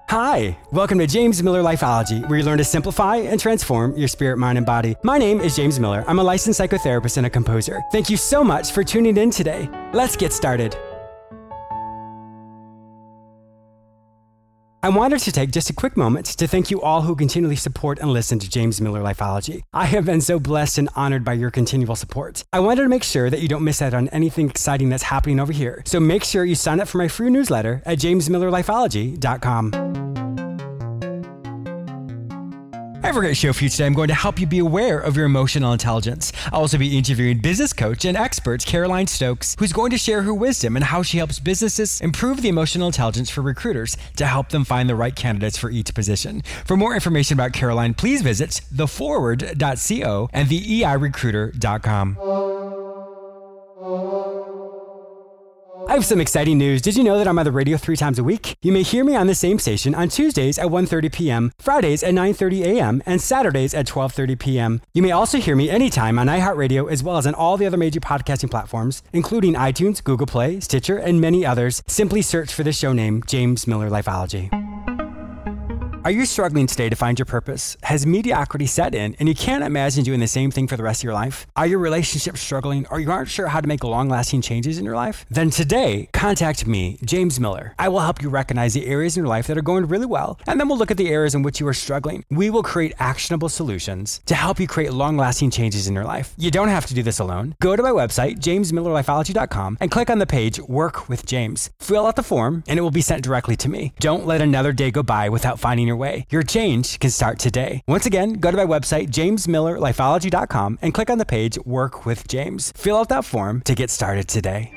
Hi, welcome to James Miller Lifeology, where you learn to simplify and transform your spirit, mind, and body. My name is James Miller. I'm a licensed psychotherapist and a composer. Thank you so much for tuning in today. Let's get started. I wanted to take just a quick moment to thank you all who continually support and listen to James Miller Lifeology. I have been so blessed and honored by your continual support. I wanted to make sure that you don't miss out on anything exciting that's happening over here. So make sure you sign up for my free newsletter at jamesmillerlifeology.com. I have a great show for you today. I'm going to help you be aware of your emotional intelligence. I'll also be interviewing business coach and expert Caroline Stokes, who's going to share her wisdom and how she helps businesses improve the emotional intelligence for recruiters to help them find the right candidates for each position. For more information about Caroline, please visit theforward.co and theeirecruiter.com. I have some exciting news. Did you know that I'm on the radio 3 times a week? You may hear me on the same station on Tuesdays at 1:30 p.m., Fridays at 9:30 a.m., and Saturdays at 12:30 p.m. You may also hear me anytime on iHeartRadio as well as on all the other major podcasting platforms, including iTunes, Google Play, Stitcher, and many others. Simply search for the show name, James Miller Lifeology. Are you struggling today to find your purpose? Has mediocrity set in and you can't imagine doing the same thing for the rest of your life? Are your relationships struggling or you aren't sure how to make long-lasting changes in your life? Then today, contact me, James Miller. I will help you recognize the areas in your life that are going really well, and then we'll look at the areas in which you are struggling. We will create actionable solutions to help you create long-lasting changes in your life. You don't have to do this alone. Go to my website, jamesmillerlifeology.com, and click on the page Work with James. Fill out the form and it will be sent directly to me. Don't let another day go by without finding your way. Your change can start today. Once again, go to my website, jamesmillerlifeology.com, and click on the page Work with James. Fill out that form to get started today.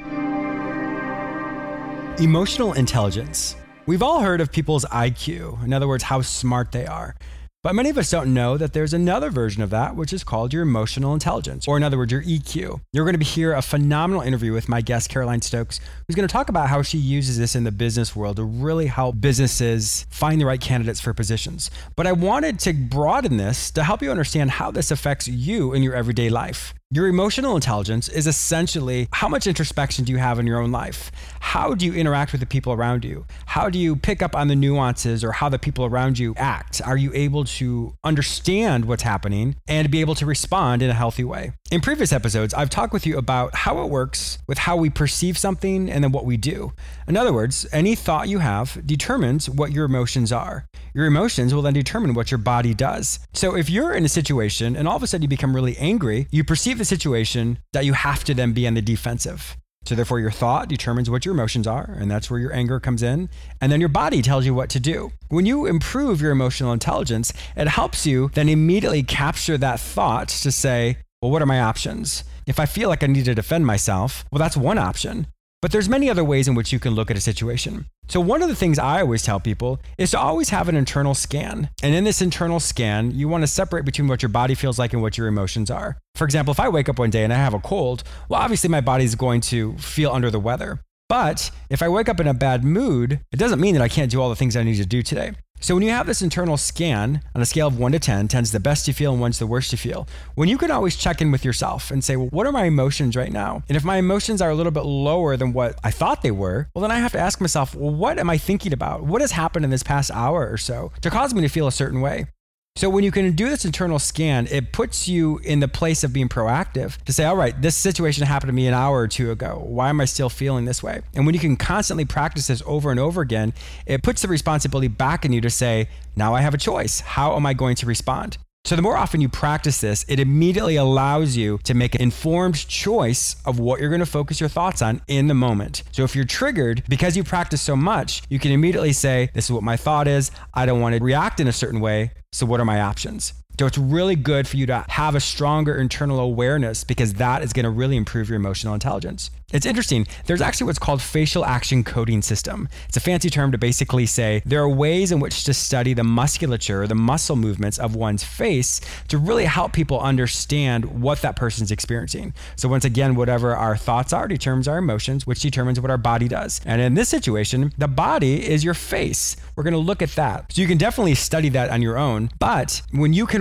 Emotional intelligence. We've all heard of people's IQ, in other words, how smart they are. But many of us don't know that there's another version of that, which is called your emotional intelligence, or in other words, your EQ. You're going to hear a phenomenal interview with my guest, Caroline Stokes, who's going to talk about how she uses this in the business world to really help businesses find the right candidates for positions. But I wanted to broaden this to help you understand how this affects you in your everyday life. Your emotional intelligence is essentially how much introspection do you have in your own life? How do you interact with the people around you? How do you pick up on the nuances or how the people around you act? Are you able to understand what's happening and be able to respond in a healthy way? In previous episodes, I've talked with you about how it works with how we perceive something and then what we do. In other words, any thought you have determines what your emotions are. Your emotions will then determine what your body does. So if you're in a situation and all of a sudden you become really angry, you perceive the situation that you have to then be on the defensive. So therefore your thought determines what your emotions are, and that's where your anger comes in. And then your body tells you what to do. When you improve your emotional intelligence, it helps you then immediately capture that thought to say, well, what are my options? If I feel like I need to defend myself, well, that's one option. But there's many other ways in which you can look at a situation. So one of the things I always tell people is to always have an internal scan. And in this internal scan, you want to separate between what your body feels like and what your emotions are. For example, if I wake up one day and I have a cold, well, obviously my body's going to feel under the weather. But if I wake up in a bad mood, it doesn't mean that I can't do all the things I need to do today. So when you have this internal scan on a scale of 1 to 10, 10's the best you feel and 1's the worst you feel, when you can always check in with yourself and say, well, what are my emotions right now? And if my emotions are a little bit lower than what I thought they were, well, then I have to ask myself, well, what am I thinking about? What has happened in this past hour or so to cause me to feel a certain way? So when you can do this internal scan, it puts you in the place of being proactive to say, all right, this situation happened to me an hour or two ago. Why am I still feeling this way? And when you can constantly practice this over and over again, it puts the responsibility back in you to say, now I have a choice. How am I going to respond? So the more often you practice this, it immediately allows you to make an informed choice of what you're going to focus your thoughts on in the moment. So if you're triggered, because you practice so much, you can immediately say, this is what my thought is. I don't want to react in a certain way. So what are my options? So it's really good for you to have a stronger internal awareness because that is going to really improve your emotional intelligence. It's interesting. There's actually what's called facial action coding system. It's a fancy term to basically say there are ways in which to study the musculature, the muscle movements of one's face to really help people understand what that person's experiencing. So once again, whatever our thoughts are determines our emotions, which determines what our body does. And in this situation, the body is your face. We're going to look at that. So you can definitely study that on your own. But when you can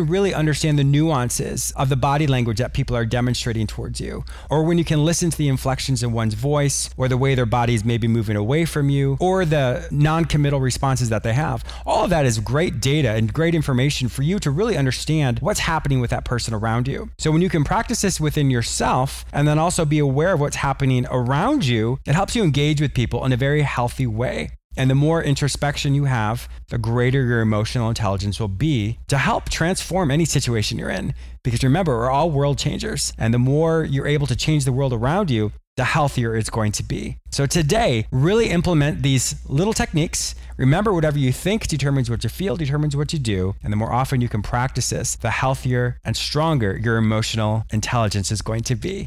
can really understand the nuances of the body language that people are demonstrating towards you, or when you can listen to the inflections in one's voice, or the way their bodies may be moving away from you, or the non-committal responses that they have. All of that is great data and great information for you to really understand what's happening with that person around you. So when you can practice this within yourself and then also be aware of what's happening around you, it helps you engage with people in a very healthy way. And the more introspection you have, the greater your emotional intelligence will be to help transform any situation you're in. Because remember, we're all world changers. And the more you're able to change the world around you, the healthier it's going to be. So today, really implement these little techniques. Remember, whatever you think determines what you feel, determines what you do. And the more often you can practice this, the healthier and stronger your emotional intelligence is going to be.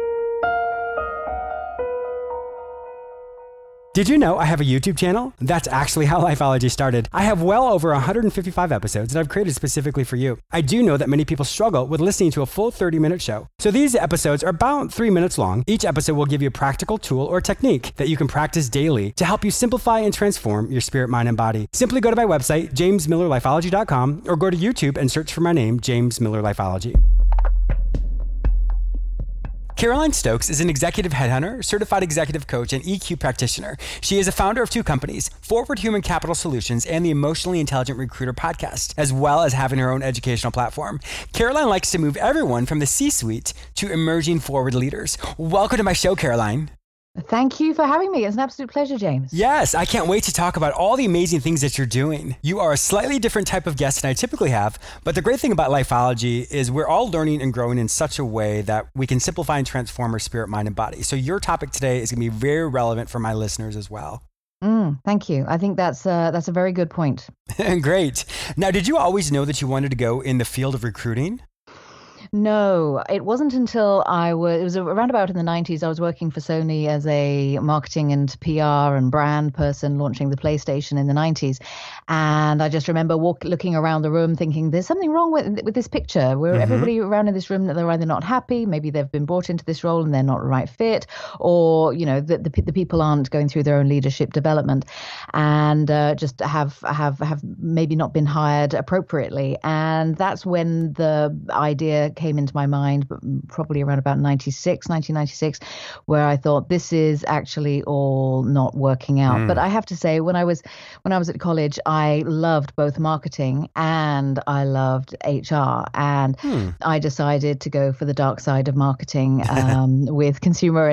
Did you know I have a YouTube channel? That's actually how Lifeology started. I have well over 155 episodes that I've created specifically for you. I do know that many people struggle with listening to a full 30-minute show. So these episodes are about 3 minutes long. Each episode will give you a practical tool or technique that you can practice daily to help you simplify and transform your spirit, mind, and body. Simply go to my website, jamesmillerlifeology.com, or go to YouTube and search for my name, James Miller Lifeology. Caroline Stokes is an executive headhunter, certified executive coach, and EQ practitioner. She is a founder of 2 companies, Forward Human Capital Solutions and the Emotionally Intelligent Recruiter podcast, as well as having her own educational platform. Caroline likes to move everyone from the C-suite to emerging forward leaders. Welcome to my show, Caroline. Thank you for having me. It's an absolute pleasure, James. Yes, I can't wait to talk about all the amazing things that you're doing. You are a slightly different type of guest than I typically have, but the great thing about Lifeology is we're all learning and growing in such a way that we can simplify and transform our spirit, mind, and body. So your topic today is going to be very relevant for my listeners as well. Thank you. I think that's a very good point. Great. Now, did you always know that you wanted to go in the field of recruiting? No, it wasn't until it was around about in the 90s. I was working for Sony as a marketing and PR and brand person launching the PlayStation in the 90s. And I just remember looking around the room thinking, there's something wrong with this picture where everybody around in this room, they're either not happy, maybe they've been brought into this role and they're not the right fit, or, you know, the people aren't going through their own leadership development and just have maybe not been hired appropriately. And that's when the idea came into my mind, but probably around about 1996, where I thought this is actually all not working out. But I have to say, when I was at college, I loved both marketing and I loved HR, and I decided to go for the dark side of marketing with consumer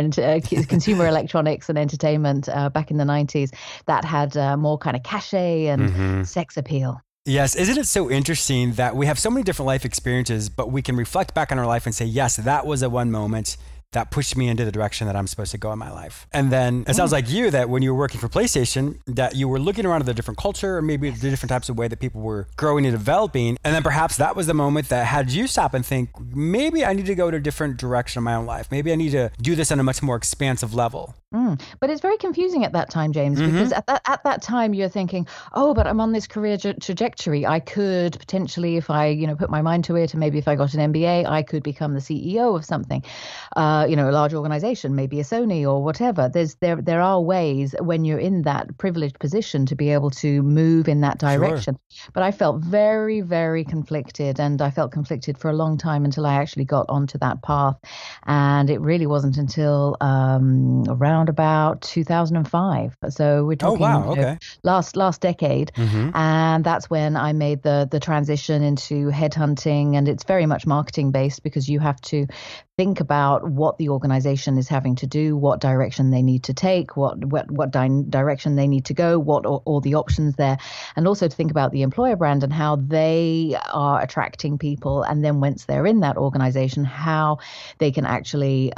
electronics and entertainment back in the 90s that had more kind of cachet and sex appeal. Yes. Isn't it so interesting that we have so many different life experiences, but we can reflect back on our life and say, yes, that was a one moment that pushed me into the direction that I'm supposed to go in my life. And then it sounds like you, that when you were working for PlayStation, that you were looking around at the different culture or maybe the different types of way that people were growing and developing. And then perhaps that was the moment that had you stop and think, maybe I need to go to a different direction in my own life. Maybe I need to do this on a much more expansive level. But it's very confusing at that time, James, because at that time you're thinking, oh, but I'm on this career trajectory. I could potentially, if I put my mind to it, and maybe if I got an MBA, I could become the CEO of something, a large organization, maybe a Sony or whatever. There are ways when you're in that privileged position to be able to move in that direction. Sure. But I felt very, very conflicted, and I felt conflicted for a long time until I actually got onto that path. And it really wasn't until around about 2005. So we're talking last decade. And that's when I made the transition into headhunting. And it's very much marketing based, because you have to think about what the organization is having to do, what direction they need to take, what direction they need to go, what are all the options there, and also to think about the employer brand and how they are attracting people, and then once they're in that organization, how they can actually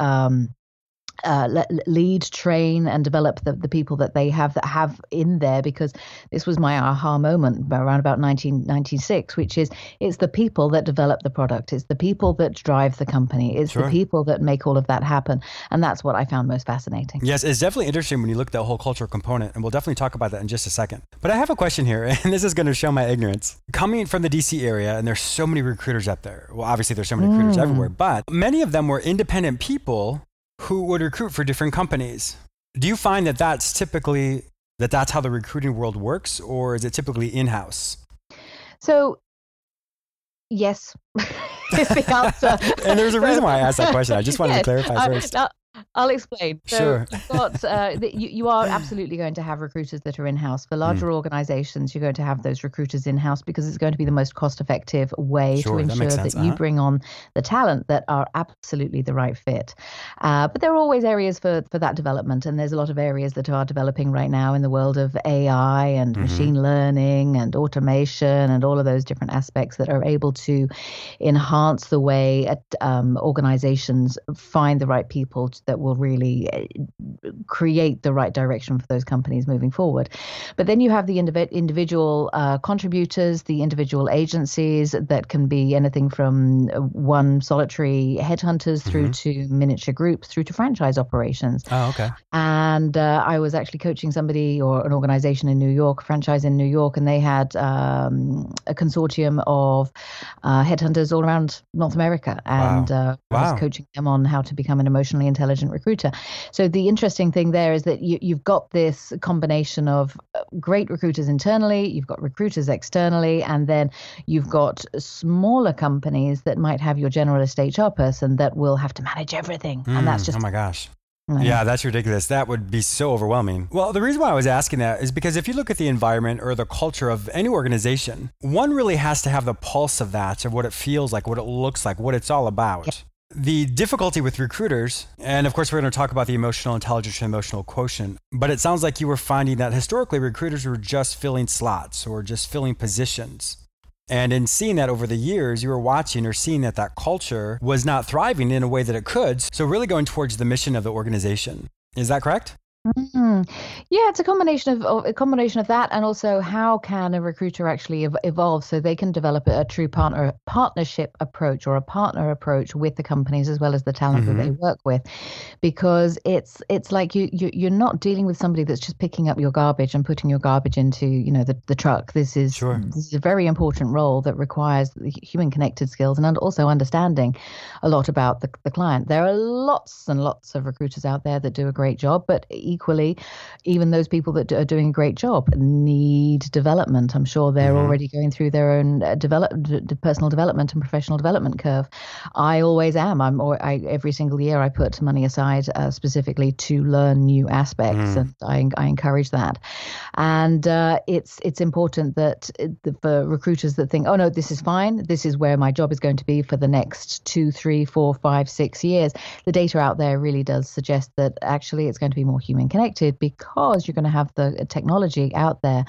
lead, train, and develop the people that they have in there. Because this was my aha moment around about 1996, which is it's the people that develop the product, it's the people that drive the company, it's the people that make all of that happen, and that's what I found most fascinating. Yes, it's definitely interesting when you look at the whole cultural component, and we'll definitely talk about that in just a second. But I have a question here, and this is going to show my ignorance. Coming from the DC area, and there's so many recruiters up there. Well, obviously there's so many recruiters everywhere, but many of them were independent people who would recruit for different companies. Do you find that that's typically, that's how the recruiting world works, or is it typically in-house? So Yes, is the answer. And there's a reason why I asked that question. I just wanted to clarify first. Now, I'll explain. So Sure. you've got, you are absolutely going to have recruiters that are in-house. For larger organizations, you're going to have those recruiters in-house because it's going to be the most cost-effective way to ensure that you bring on the talent that are absolutely the right fit. But there are always areas for that development, and there's a lot of areas that are developing right now in the world of AI and machine learning and automation and all of those different aspects that are able to enhance the way organizations find the right people that will really create the right direction for those companies moving forward. But then you have the individual contributors, the individual agencies that can be anything from one solitary headhunters through to miniature groups, through to franchise operations. Oh, okay. And I was actually coaching somebody or an organization in New York, a franchise in New York, and they had a consortium of headhunters all around North America. And I was coaching them on how to become an emotionally intelligent recruiter. So the interesting thing there is that you've got this combination of great recruiters internally, you've got recruiters externally, and then you've got smaller companies that might have your generalist HR person that will have to manage everything. And that's just... Oh my gosh. Yeah, that's ridiculous. That would be so overwhelming. Well, the reason why I was asking that is because if you look at the environment or the culture of any organization, one really has to have the pulse of that, of what it feels like, what it looks like, what it's all about. Yep. The difficulty with recruiters, and of course we're going to talk about the emotional intelligence and emotional quotient, but it sounds like you were finding that historically recruiters were just filling slots or just filling positions. And in seeing that over the years, you were watching or seeing that that culture was not thriving in a way that it could. So really going towards the mission of the organization. Is that correct? Yeah, it's a combination of that, and also how can a recruiter actually evolve so they can develop a true partnership approach or a partner approach with the companies as well as the talent that they work with, because it's like you're not dealing with somebody that's just picking up your garbage and putting your garbage into the truck. This is a very important role that requires human connected skills and also understanding a lot about the client. There are lots and lots of recruiters out there that do a great job, but equally, even those people that are doing a great job need development. I'm sure they're already going through their own personal development and professional development curve. I always am. Every single year I put money aside specifically to learn new aspects, and I encourage that. And it's important that for recruiters that think, oh no, this is fine, this is where my job is going to be for the next 2, 3, 4, 5, 6 years. The data out there really does suggest that actually it's going to be more human connected because you're going to have the technology out there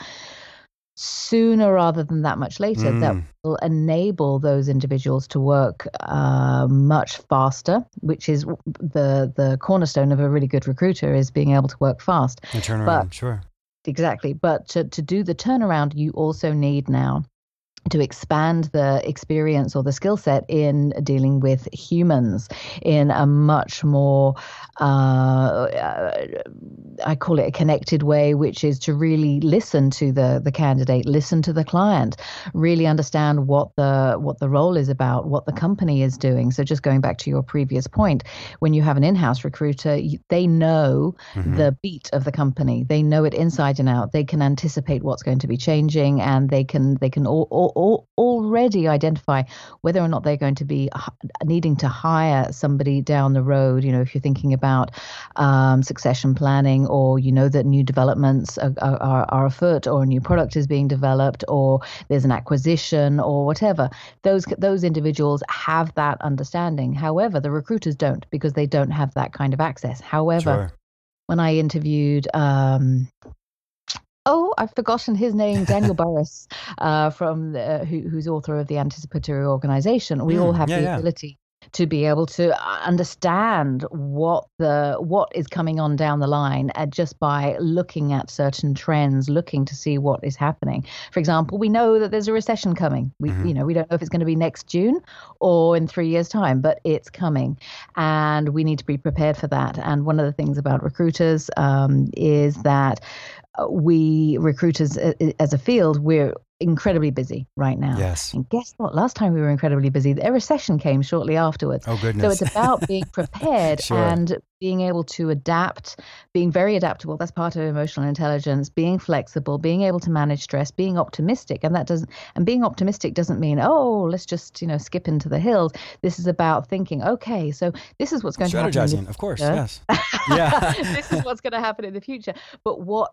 sooner rather than that much later that will enable those individuals to work much faster, which is the cornerstone of a really good recruiter, is being able to work fast. The turnaround, sure. Exactly. But to do the turnaround, you also need now to expand the experience or the skill set in dealing with humans in a much more, I call it a connected way, which is to really listen to the candidate, listen to the client, really understand what the role is about, what the company is doing. So just going back to your previous point, when you have an in-house recruiter, they know the beat of the company. They know it inside and out. They can anticipate what's going to be changing, and they can already identify whether or not they're going to be needing to hire somebody down the road. If you're thinking about succession planning, or that new developments are afoot, or a new product is being developed, or there's an acquisition or whatever, those individuals have that understanding. However, the recruiters don't, because they don't have that kind of access. However, when I interviewed I've forgotten his name, Daniel Burrus, who's author of The Anticipatory Organization. We all have the ability to be able to understand what is coming on down the line just by looking at certain trends, looking to see what is happening. For example, we know that there's a recession coming. We don't know if it's going to be next June or in 3 years' time, but it's coming, and we need to be prepared for that. And one of the things about recruiters is that we recruiters as a field, we're incredibly busy right now. Yes. And guess what? Last time we were incredibly busy, a recession came shortly afterwards. Oh, goodness. So it's about being prepared Sure. and being able to adapt, being very adaptable. That's part of emotional intelligence, being flexible, being able to manage stress, being optimistic. And being optimistic doesn't mean, oh, let's just, skip into the hills. This is about thinking, okay, so this is what's going to happen. Strategizing, of course. Yes. Yeah. This is what's going to happen in the future. But what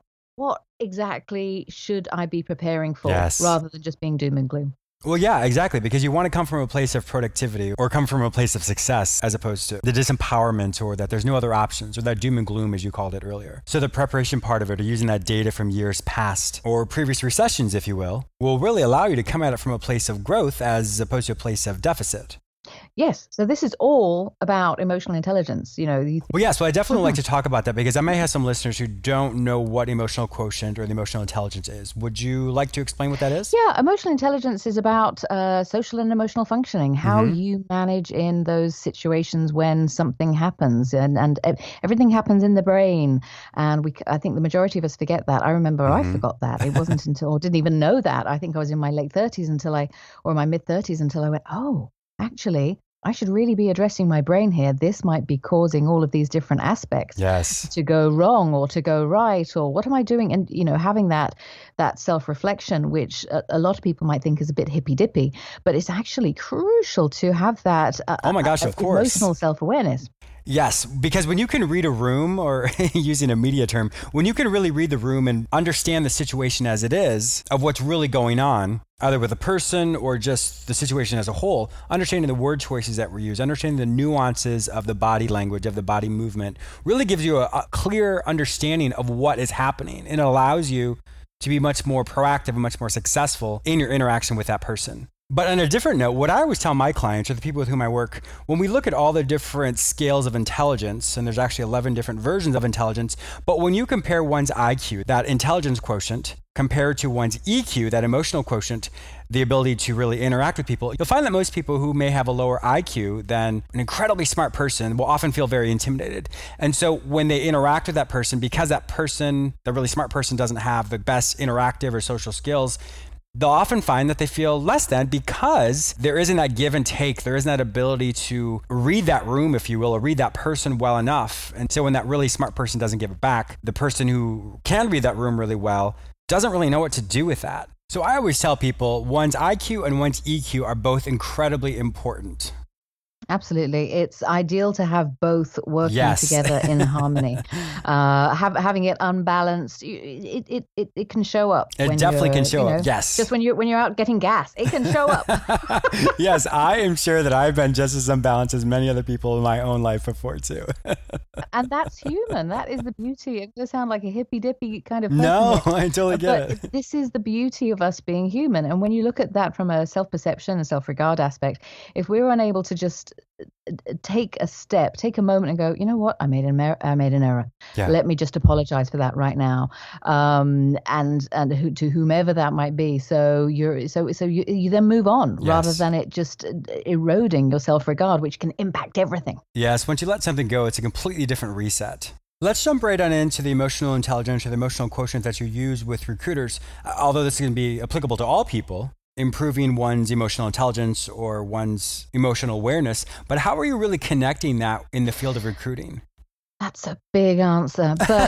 exactly should I be preparing for, rather than just being doom and gloom? Well, yeah, exactly. Because you want to come from a place of productivity or come from a place of success, as opposed to the disempowerment or that there's no other options or that doom and gloom, as you called it earlier. So the preparation part of it, or using that data from years past or previous recessions, if you will really allow you to come at it from a place of growth as opposed to a place of deficit. Yes. So this is all about emotional intelligence. Well, yes. Well, I definitely like to talk about that because I may have some listeners who don't know what emotional quotient or the emotional intelligence is. Would you like to explain what that is? Yeah. Emotional intelligence is about social and emotional functioning, how you manage in those situations when something happens, and everything happens in the brain. And I think the majority of us forget that. I remember I forgot that. It wasn't or didn't even know that. I think I was in my late 30s or my mid 30s until I went, oh, actually, I should really be addressing my brain here. This might be causing all of these different aspects to go wrong or to go right, or what am I doing? And, having that self-reflection, which a lot of people might think is a bit hippy-dippy, but it's actually crucial to have that of course, emotional self-awareness. Yes, because when you can read a room, or using a media term, when you can really read the room and understand the situation as it is, of what's really going on, either with a person or just the situation as a whole, understanding the word choices that were used, understanding the nuances of the body language, of the body movement, really gives you a clear understanding of what is happening. And it allows you to be much more proactive and much more successful in your interaction with that person. But on a different note, what I always tell my clients or the people with whom I work, when we look at all the different scales of intelligence, and there's actually 11 different versions of intelligence, but when you compare one's IQ, that intelligence quotient, compared to one's EQ, that emotional quotient, the ability to really interact with people, you'll find that most people who may have a lower IQ than an incredibly smart person will often feel very intimidated. And so when they interact with that person, because that person, the really smart person, doesn't have the best interactive or social skills, they'll often find that they feel less than, because there isn't that give and take. There isn't that ability to read that room, if you will, or read that person well enough. And so when that really smart person doesn't give it back, the person who can read that room really well doesn't really know what to do with that. So I always tell people one's IQ and one's EQ are both incredibly important. Absolutely. It's ideal to have both working together in harmony. Having it unbalanced, it can show up. It definitely can show up. Yes. Just when you're out getting gas, it can show up. Yes, I am sure that I've been just as unbalanced as many other people in my own life before too. And that's human. That is the beauty. It does sound like a hippy-dippy kind of person. No, I totally get it. This is the beauty of us being human. And when you look at that from a self-perception and self-regard aspect, if we're unable to just take a moment and go, you know what, I made an error. Yeah. Let me just apologize for that right now, and to whomever that might be. So you then move on, rather than it just eroding your self-regard, which can impact everything. Yes, once you let something go, it's a completely different reset. Let's jump right on into the emotional intelligence or the emotional quotient that you use with recruiters. Although this is going to be applicable to all people, improving one's emotional intelligence or one's emotional awareness. But how are you really connecting that in the field of recruiting? That's a big answer, but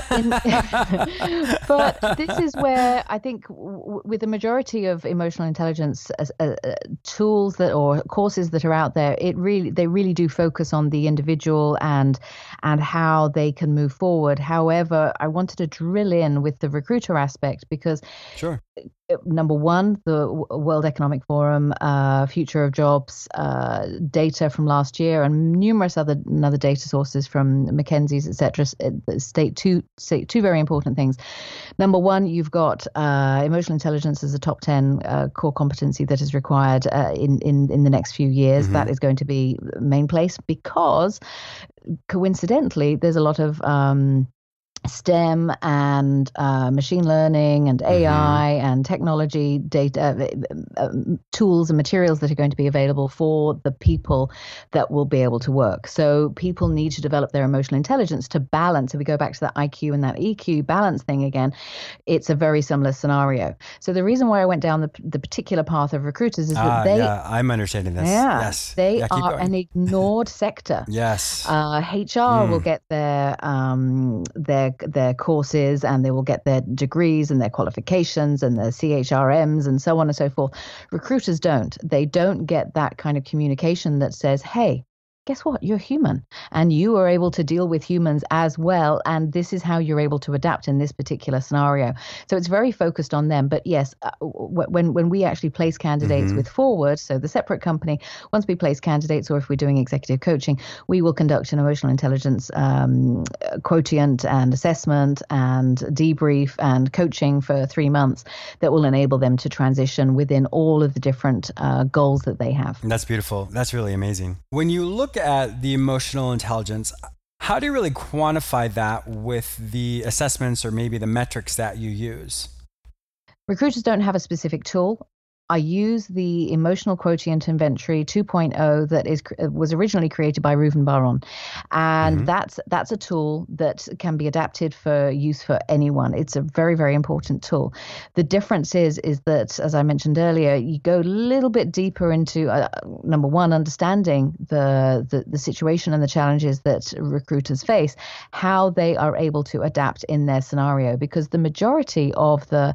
but this is where I think with the majority of emotional intelligence tools or courses that are out there, they really do focus on the individual and how they can move forward. However, I wanted to drill in with the recruiter aspect because Sure. Number one, the World Economic Forum, Future of Jobs data from last year, and numerous other data sources from McKinsey's, etc., state two very important things. Number one, you've got emotional intelligence as a top 10 core competency that is required in the next few years. Mm-hmm. That is going to be main place because, coincidentally, there's a lot of STEM and machine learning and AI and technology data tools and materials that are going to be available for the people that will be able to work. So people need to develop their emotional intelligence to balance. If we go back to that IQ and that EQ balance thing again, it's a very similar scenario. So the reason why I went down the particular path of recruiters is that I'm understanding this. Yeah, yes. They are an ignored sector. Yes. HR will get their courses, and they will get their degrees and their qualifications and their CHRMs and so on and so forth. Recruiters don't. They don't get that kind of communication that says, hey, guess what? You're human, and you are able to deal with humans as well. And this is how you're able to adapt in this particular scenario. So it's very focused on them. But yes, when we actually place candidates with Forward, so the separate company, once we place candidates, or if we're doing executive coaching, we will conduct an emotional intelligence quotient and assessment and debrief and coaching for 3 months that will enable them to transition within all of the different goals that they have. That's beautiful. That's really amazing. When you look at the emotional intelligence, how do you really quantify that with the assessments or maybe the metrics that you use? Recruiters don't have a specific tool. I use the Emotional Quotient Inventory 2.0 that was originally created by Reuven Bar-On. And that's a tool that can be adapted for use for anyone. It's a very, very important tool. The difference is that, as I mentioned earlier, you go a little bit deeper into, number one, understanding the situation and the challenges that recruiters face, how they are able to adapt in their scenario, because the majority of the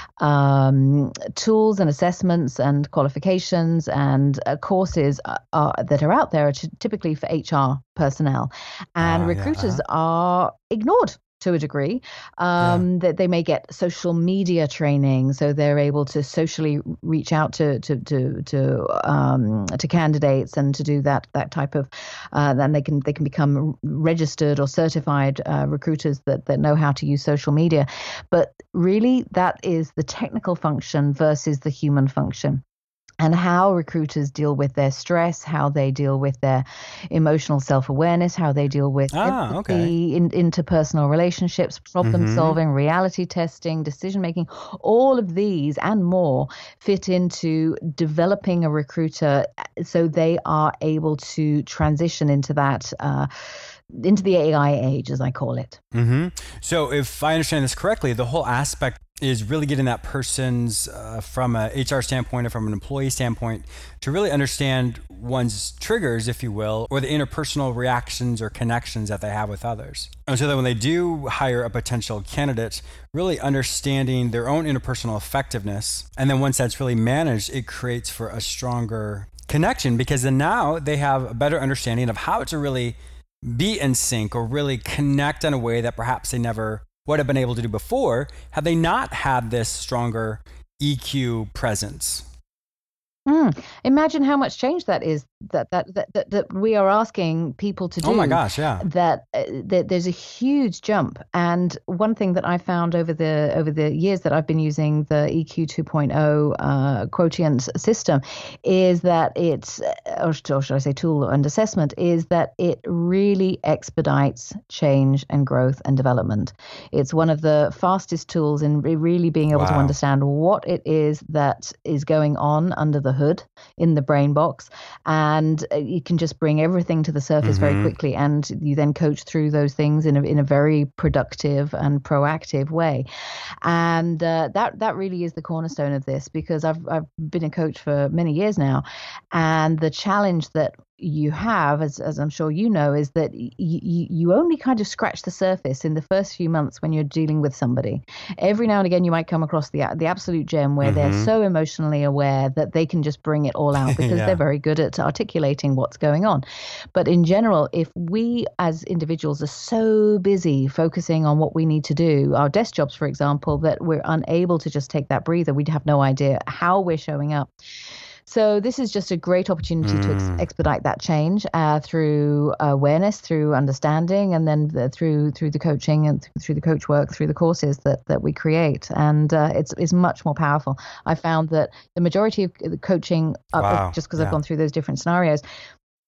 tools and assessments and qualifications and courses that are out there are typically for HR personnel, and recruiters are ignored to a degree. That they may get social media training, so they're able to socially reach out to candidates and to do that type of. Then they can become registered or certified recruiters that know how to use social media. But really, that is the technical function versus the human function. And how recruiters deal with their stress, how they deal with their emotional self-awareness, how they deal with empathy, interpersonal relationships, problem solving, reality testing, decision-making, all of these and more fit into developing a recruiter so they are able to transition into that into the AI age, as I call it. So if I understand this correctly, the whole aspect is really getting that person's, from a HR standpoint or from an employee standpoint, to really understand one's triggers, if you will, or the interpersonal reactions or connections that they have with others. And so that when they do hire a potential candidate, really understanding their own interpersonal effectiveness. And then once that's really managed, it creates for a stronger connection, because then now they have a better understanding of how to really be in sync or really connect in a way that perhaps they never would have been able to do before had they not had this stronger EQ presence. Imagine how much change that is that we are asking people to do. Oh my gosh, yeah. That there's a huge jump. And one thing that I found over the years that I've been using the EQ 2.0 quotient system is that it's, or should I say tool and assessment, is that it really expedites change and growth and development. It's one of the fastest tools in really being able to understand what it is that is going on under the hood in the brain box, and you can just bring everything to the surface very quickly, and you then coach through those things in a very productive and proactive way. And that really is the cornerstone of this, because I've been a coach for many years now, and the challenge that you have, as I'm sure you know, is that you only kind of scratch the surface in the first few months when you're dealing with somebody. Every now and again, you might come across the absolute gem where they're so emotionally aware that they can just bring it all out because they're very good at articulating what's going on. But in general, if we as individuals are so busy focusing on what we need to do, our desk jobs, for example, that we're unable to just take that breather, we'd have no idea how we're showing up. So this is just a great opportunity to expedite that change through awareness, through understanding, and then through the coaching and through the coach work, through the courses that we create. And it's much more powerful. I found that the majority of the coaching, just because I've gone through those different scenarios,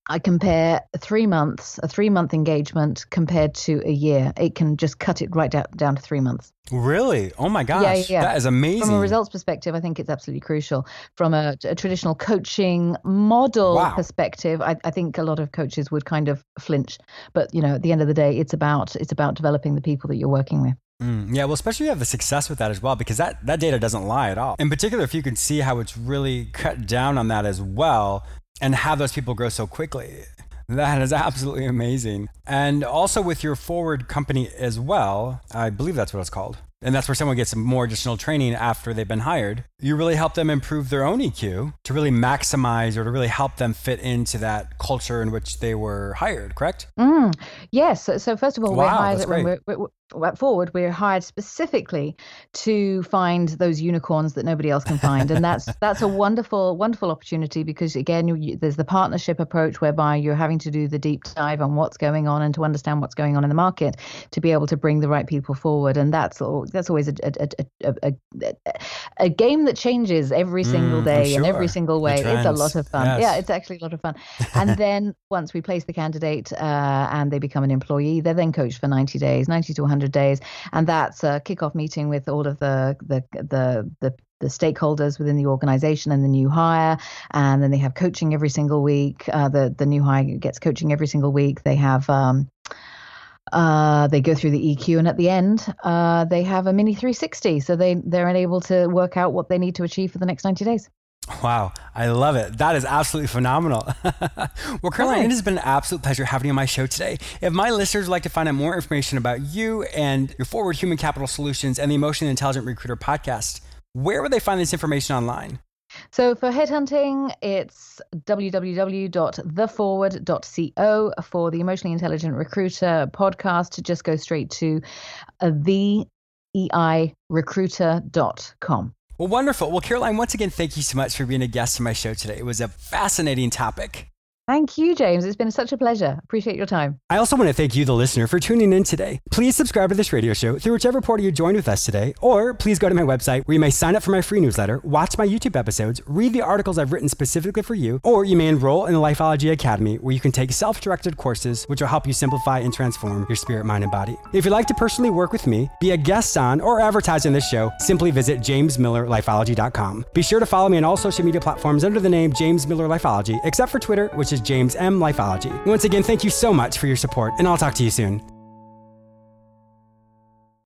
I compare a 3-month engagement compared to a year. It can just cut it right down to 3 months. Really? Oh my gosh. Yeah. That is amazing. From a results perspective, I think it's absolutely crucial. From a traditional coaching model perspective, I think a lot of coaches would kind of flinch. But, at the end of the day, it's about developing the people that you're working with. Yeah, well, especially if you have the success with that as well, because that data doesn't lie at all. In particular, if you can see how it's really cut down on that as well and have those people grow so quickly. That is absolutely amazing. And also with your Forward company as well, I believe that's what it's called. And that's where someone gets more additional training after they've been hired. You really help them improve their own EQ to really maximize or to really help them fit into that culture in which they were hired, correct? Yes. So first of all, we're hired when at Forward, we're hired specifically to find those unicorns that nobody else can find. And that's a wonderful, wonderful opportunity because, again, there's the partnership approach whereby you're having to do the deep dive on what's going on and to understand what's going on in the market to be able to bring the right people forward. And that's always a game that changes every single day in every single way. It's a lot of fun. Yes. Yeah, it's actually a lot of fun. And then once we place the candidate and they become an employee, they're then coached for 90 to 100 days. And that's a kickoff meeting with all of the stakeholders within the organization and the new hire. And then they have coaching every single week. The new hire gets coaching every single week. They have they go through the EQ, and at the end, they have a mini 360. So they're able to work out what they need to achieve for the next 90 days. Wow, I love it. That is absolutely phenomenal. Well, Caroline, it has been an absolute pleasure having you on my show today. If my listeners would like to find out more information about you and your Forward Human Capital Solutions and the Emotionally Intelligent Recruiter podcast, where would they find this information online? So for headhunting, it's www.theforward.co. For the Emotionally Intelligent Recruiter podcast, just go straight to theeirecruiter.com. Well, wonderful. Well, Caroline, once again, thank you so much for being a guest on my show today. It was a fascinating topic. Thank you, James. It's been such a pleasure. Appreciate your time. I also want to thank you, the listener, for tuning in today. Please subscribe to this radio show through whichever portal you joined with us today, or please go to my website where you may sign up for my free newsletter, watch my YouTube episodes, read the articles I've written specifically for you, or you may enroll in the Lifeology Academy where you can take self-directed courses which will help you simplify and transform your spirit, mind, and body. If you'd like to personally work with me, be a guest on, or advertise on this show, simply visit jamesmillerlifeology.com. Be sure to follow me on all social media platforms under the name James Miller Lifeology, except for Twitter, which is James M. Lifeology. Once again, thank you so much for your support, and I'll talk to you soon.